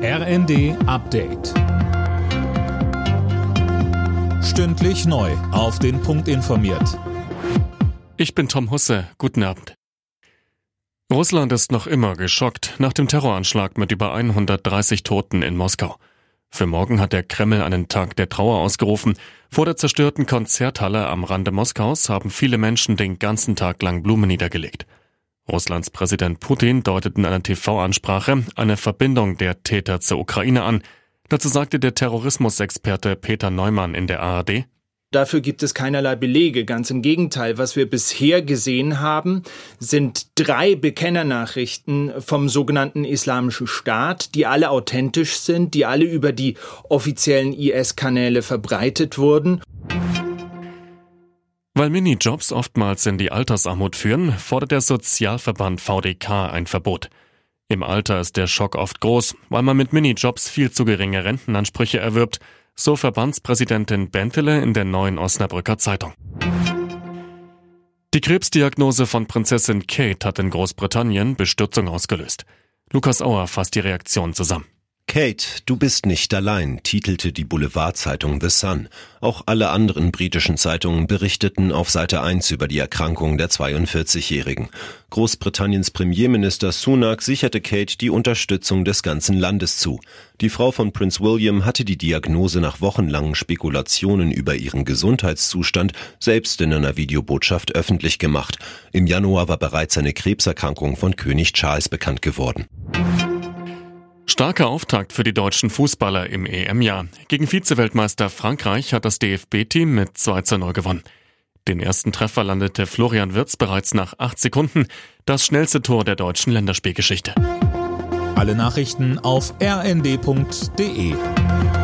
RND Update. Stündlich neu auf den Punkt informiert. Ich bin Tom Husse. Guten Abend. Russland ist noch immer geschockt nach dem Terroranschlag mit über 130 Toten in Moskau. Für morgen hat der Kreml einen Tag der Trauer ausgerufen. Vor der zerstörten Konzerthalle am Rande Moskaus haben viele Menschen den ganzen Tag lang Blumen niedergelegt. Russlands Präsident Putin deutet in einer TV-Ansprache eine Verbindung der Täter zur Ukraine an. Dazu sagte der Terrorismusexperte Peter Neumann in der ARD: Dafür gibt es keinerlei Belege. Ganz im Gegenteil. Was wir bisher gesehen haben, sind 3 Bekennernachrichten vom sogenannten Islamischen Staat, die alle authentisch sind, die alle über die offiziellen IS-Kanäle verbreitet wurden. Weil Minijobs oftmals in die Altersarmut führen, fordert der Sozialverband VDK ein Verbot. Im Alter ist der Schock oft groß, weil man mit Minijobs viel zu geringe Rentenansprüche erwirbt, so Verbandspräsidentin Bentele in der Neuen Osnabrücker Zeitung. Die Krebsdiagnose von Prinzessin Kate hat in Großbritannien Bestürzung ausgelöst. Lukas Auer fasst die Reaktion zusammen. Kate, du bist nicht allein, titelte die Boulevardzeitung The Sun. Auch alle anderen britischen Zeitungen berichteten auf Seite 1 über die Erkrankung der 42-Jährigen. Großbritanniens Premierminister Sunak sicherte Kate die Unterstützung des ganzen Landes zu. Die Frau von Prinz William hatte die Diagnose nach wochenlangen Spekulationen über ihren Gesundheitszustand selbst in einer Videobotschaft öffentlich gemacht. Im Januar war bereits eine Krebserkrankung von König Charles bekannt geworden. Starker Auftakt für die deutschen Fußballer im EM-Jahr. Gegen Vize-Weltmeister Frankreich hat das DFB-Team mit 2:0 gewonnen. Den ersten Treffer landete Florian Wirtz bereits nach 8 Sekunden, das schnellste Tor der deutschen Länderspielgeschichte. Alle Nachrichten auf rnd.de.